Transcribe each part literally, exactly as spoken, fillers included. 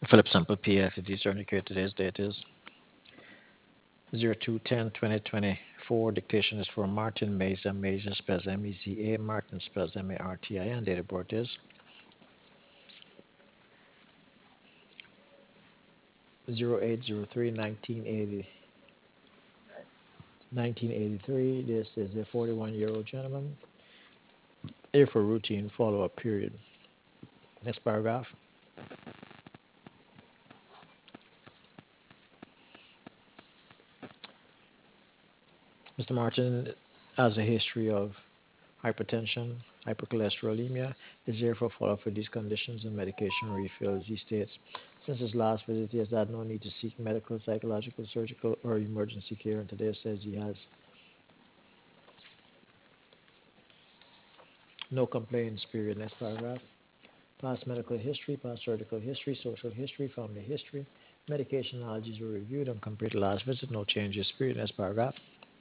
Philip Sample P F, if these are indicated, today's date is zero two ten twenty twenty-four. Dictation is for Martin Meza. Meza spells M E Z A. Martin spells M A R T I N. Date of birth is zero eight zero three nineteen eighty nineteen eighty-three. This is a forty-one year old gentleman. Here for routine follow up period. Next paragraph. Mister Martin has a history of hypertension, hypercholesterolemia, is therefore follow up for these conditions and medication refills. He states, since his last visit, he has had no need to seek medical, psychological, surgical, or emergency care, and today says he has no complaints, period. Next paragraph. Past medical history, past surgical history, social history, family history, medication allergies were reviewed and compared to last visit, no changes, period. Next paragraph.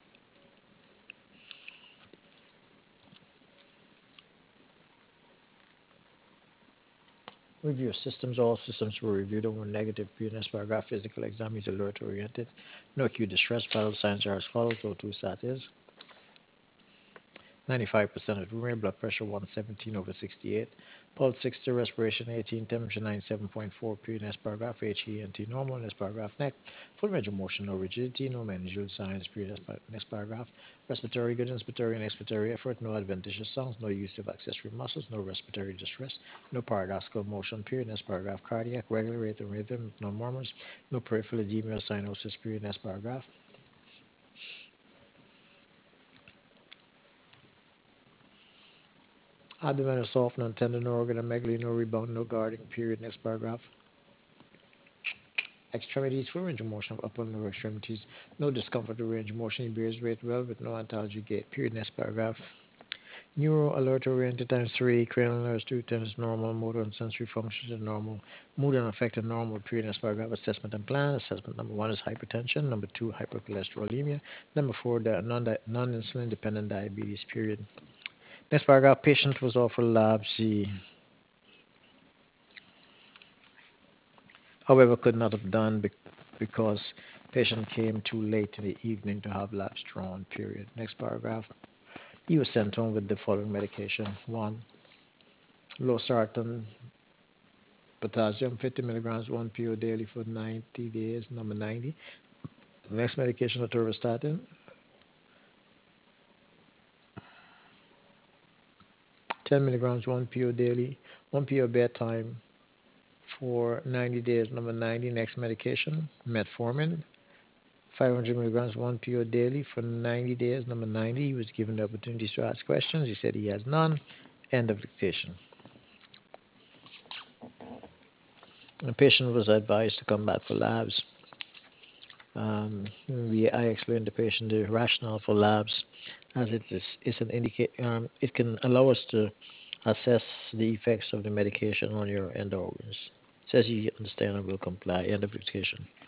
Review of systems. All systems were reviewed and were negative. Previous paragraph. Physical exam is alert oriented. No acute distress. Vital signs are as follows. O two sat is ninety-five percent of room air. Blood pressure one seventeen over sixty-eight. Pulse sixty. Respiration eighteen. Temperature ninety-seven point four. Previous paragraph. H E N T normal. Next paragraph. Neck. Full range of motion. No rigidity. No managerial signs. Previous next paragraph. Respiratory good. Inspiratory and expiratory effort. No adventitious sounds. No use of accessory muscles. No respiratory distress. No paradoxical motion. Period. Next paragraph. Cardiac. Regular rate and rhythm. No murmurs. No peripheral edema or cyanosis. Period. Next paragraph. Abdomen is soft, no tender, no organ, no megaly, no rebound, no guarding. Period. Next paragraph. Extremities for range of motion of upper and lower extremities. No discomfort or range of motion. He bears weight well with no antalgia gait. Period. Next paragraph. Neuro alert oriented times three. Cranial nerves two times normal. Motor and sensory functions are normal. Mood and affected normal. Period. Next paragraph. Assessment and plan. Assessment number one is hypertension. Number two, hypercholesterolemia. Number four, the non non-insulin dependent diabetes. Period. Next paragraph. Patient was offered labs. He, however, could not have done bec- because patient came too late in the evening to have labs drawn. Period. Next paragraph. He was sent home with the following medication. One, losartan potassium, fifty milligrams, one P O daily for ninety days. Number ninety. Next medication, atorvastatin, ten milligrams, one P O daily, one P O bedtime for ninety days. Number ninety. Next medication, metformin, five hundred milligrams, one P O daily for ninety days. Number ninety. He was given the opportunities to ask questions. He said he has none. End of dictation. The patient was advised to come back for labs. Um, we, I explained to the patient the rationale for labs, as it is it's an indicate um, it can allow us to assess the effects of the medication on your end organs. Says he understand and will comply. End of dictation.